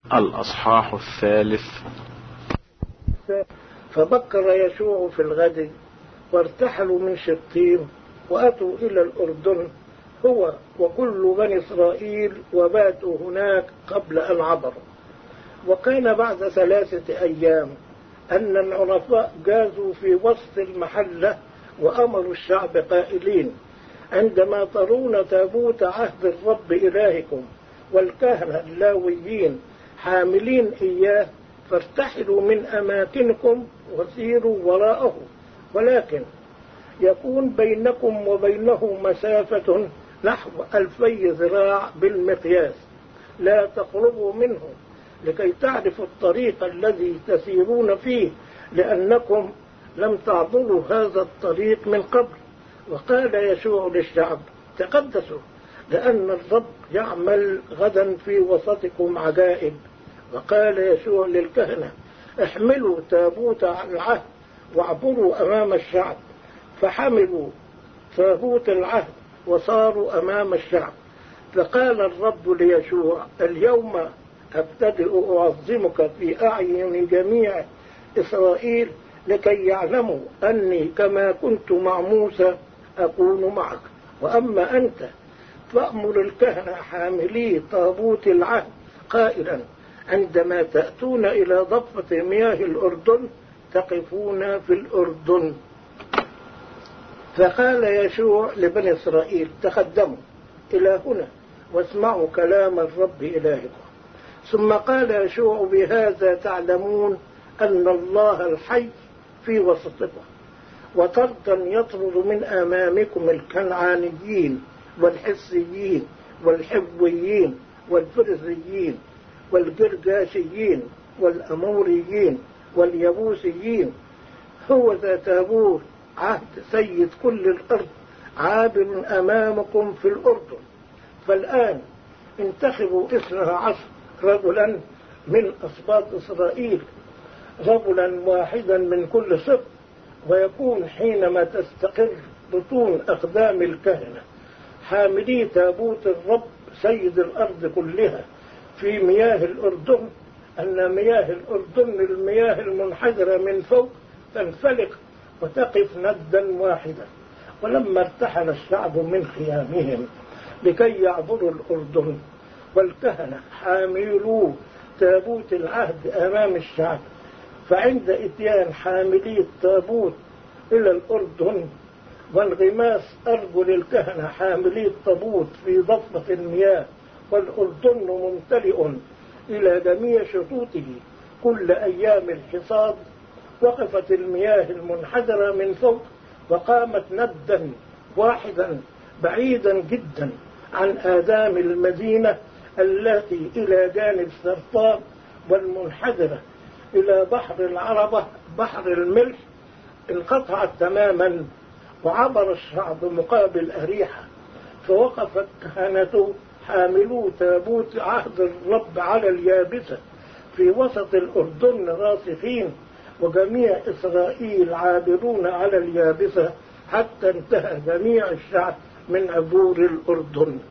الأصحاح 3. فبكر يشوع في الغد وارتحلوا من شطيم وأتوا إلى الأردن هو وكل بني إسرائيل وباتوا هناك قبل أن عبروا. وكان بعد 3 أيام أن العرفاء جازوا في وسط المحلة وأمروا الشعب قائلين: عندما ترون تابوت عهد الرب إلهكم والكهنة اللاويين حاملين إياه فارتحلوا من أماكنكم وسيروا وراءه، ولكن يكون بينكم وبينه مسافة نحو 2000 ذراع بالمقياس، لا تقربوا منه لكي تعرفوا الطريق الذي تسيرون فيه، لأنكم لم تعبروا هذا الطريق من قبل. وقال يشوع للشعب: تقدسوا، لأن الرب يعمل غدا في وسطكم عجائب. وقال يشوع للكهنة: احملوا تابوت العهد واعبروا أمام الشعب. فحملوا تابوت العهد وصاروا أمام الشعب. فقال الرب ليشوع: اليوم أبتدئ أعظمك في أعين جميع إسرائيل لكي يعلموا أني كما كنت مع موسى أكون معك. وأما أنت فأمر الكهنة حاملي تابوت العهد قائلا: عندما تأتون إلى ضفة مياه الأردن تقفون في الأردن. فقال يشوع لبني إسرائيل: تقدموا إلى هنا واسمعوا كلام الرب إلهكم. ثم قال يشوع: بهذا تعلمون أن الله الحي في وسطكم، وطردا يطرد من أمامكم الكنعانيين والحسيين والحويين والفرزيين والجرجاشيين والأموريين واليبوسيين. هو ذا تابوت عهد سيد كل الأرض عابر أمامكم في الأردن. فالآن انتخبوا 12 رجلا من أسباط إسرائيل، رجلا واحدا من كل سبط، ويكون حينما تستقر بطون أقدام الكهنة حاملي تابوت الرب سيد الأرض كلها في مياه الأردن، أن مياه الأردن المياه المنحدرة من فوق تنفلق وتقف ندا واحدا. ولما ارتحل الشعب من خيامهم لكي يعبروا الأردن والكهنة حاملوا تابوت العهد أمام الشعب، فعند إتيان حاملي التابوت إلى الأردن وانغماس أرجل الكهنة حاملي التابوت في ضفة المياه والأردن ممتلئ إلى جميع شطوطه كل أيام الحصاد، وقفت المياه المنحدرة من فوق وقامت ندا واحدا بعيدا جدا عن آذان المدينة التي إلى جانب سرطان، والمنحدرة إلى بحر العربة بحر الملح انقطعت تماما. وعبر الشعب مقابل أريحة، فوقف الكهنة حاملو تابوت عهد الرب على اليابسة في وسط الأردن راسخين، وجميع إسرائيل عابرون على اليابسة حتى انتهى جميع الشعب من عبور الأردن.